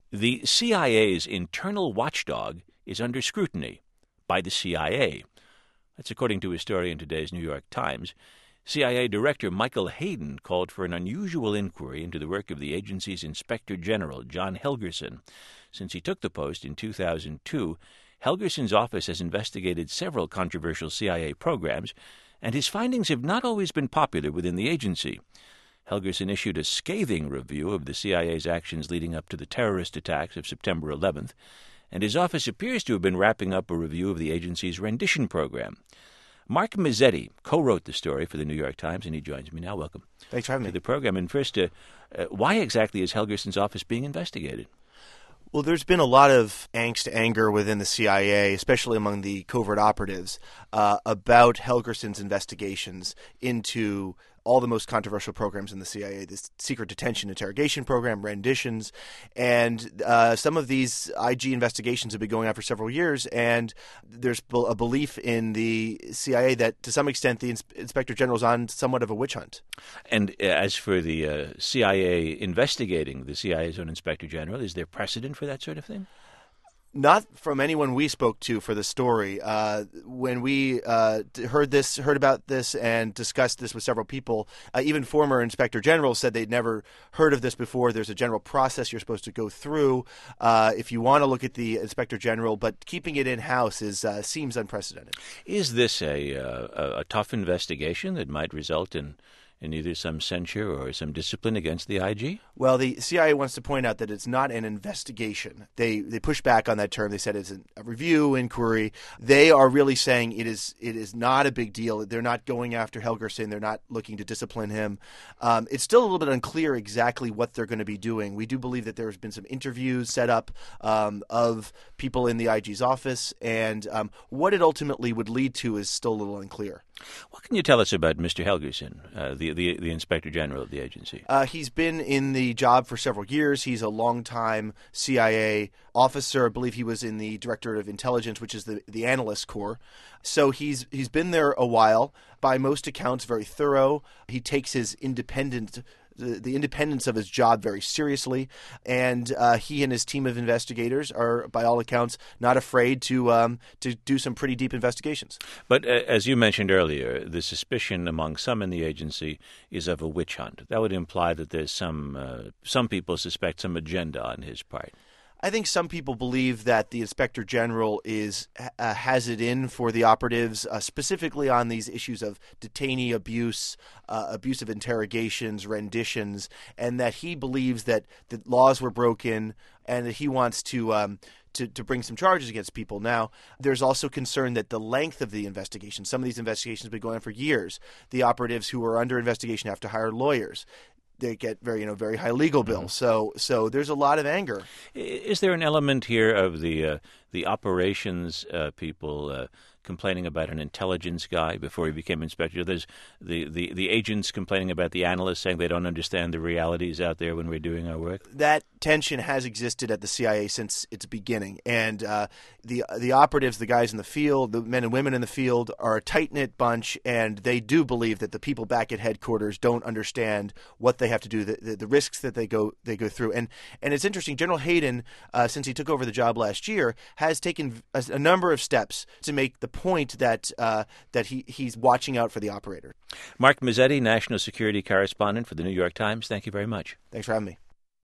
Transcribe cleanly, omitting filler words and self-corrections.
The CIA's internal watchdog is under scrutiny by the CIA. That's according to a story in today's New York Times. CIA Director Michael Hayden called for an unusual inquiry into the work of the agency's Inspector General, John Helgerson. Since he took the post in 2002, Helgerson's office has investigated several controversial CIA programs, and his findings have not always been popular within the agency. Helgerson issued a scathing review of the CIA's actions leading up to the terrorist attacks of September 11th, and his office appears to have been wrapping up a review of the agency's rendition program. Mark Mazzetti co-wrote the story for the New York Times, and he joins me now. Welcome. Thanks for having me. To the program. And first, why exactly is Helgerson's office being investigated? Well, there's been a lot of angst, anger within the CIA, especially among the covert operatives, about Helgerson's investigations into all the most controversial programs in the CIA, this secret detention interrogation program, renditions, and some of these IG investigations have been going on for several years, and there's a belief in the CIA that, to some extent, the Inspector General is on somewhat of a witch hunt. And as for the CIA investigating the CIA's own Inspector General, is there precedent for that sort of thing? Not from anyone we spoke to for the story. When we heard about this and discussed this with several people, even former Inspector Generals said they'd never heard of this before. There's a general process you're supposed to go through if you want to look at the Inspector General, but keeping it in-house seems unprecedented. Is this a tough investigation that might result in either some censure or some discipline against the IG? Well, the CIA wants to point out that it's not an investigation. They push back on that term. They said it's a review, inquiry. They are really saying it is not a big deal. They're not going after Helgerson. They're not looking to discipline him. It's still a little bit unclear exactly what they're going to be doing. We do believe that there has been some interviews set up of people in the IG's office, and what it ultimately would lead to is still a little unclear. What can you tell us about Mr. Helgerson, the Inspector General of the agency? He's been in the job for several years. He's a longtime CIA officer. I believe he was in the Directorate of Intelligence, which is the Analyst Corps. So he's been there a while. By most accounts, very thorough. He takes his the independence of his job very seriously, and he and his team of investigators are, by all accounts, not afraid to do some pretty deep investigations. But as you mentioned earlier, the suspicion among some in the agency is of a witch hunt. That would imply that there's some people suspect some agenda on his part. I think some people believe that the Inspector General has it in for the operatives, specifically on these issues of detainee abuse, abusive interrogations, renditions, and that he believes that the laws were broken and that he wants to bring some charges against people. Now, there's also concern that the length of the investigation, some of these investigations have been going on for years. The operatives who are under investigation have to hire lawyers. They get very high legal bills. So there's a lot of anger. Is there an element here of the operations people complaining about an intelligence guy before he became inspector? There's the agents complaining about the analysts, saying they don't understand the realities out there when we're doing our work? That tension has existed at the CIA since its beginning. And the operatives, the guys in the field, the men and women in the field, are a tight-knit bunch, and they do believe that the people back at headquarters don't understand what they have to do, the risks that they go through. And it's interesting, General Hayden, since he took over the job last year, has taken a number of steps to make the point that he's watching out for the operator. Mark Mazzetti, national security correspondent for the New York Times, thank you very much. Thanks for having me.